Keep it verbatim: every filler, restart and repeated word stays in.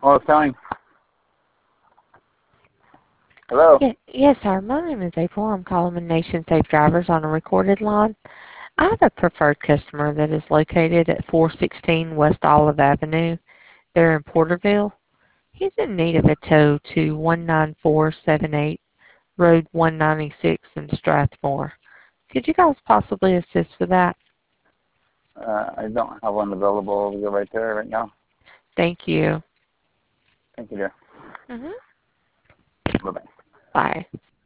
Well, selling. Hello. Yeah, yes, sir. My name is April. I'm calling with Nation Safe Drivers on a recorded line. I have a preferred customer that is located at four sixteen West Olive Avenue. They're in Porterville. He's in need of a tow to one nine four seven eight Road one ninety-six in Strathmore. Could you guys possibly assist with that? Uh, I don't have one available over there right there right now. Thank you. Thank you, dear. Mm-hmm. Bye-bye. Bye.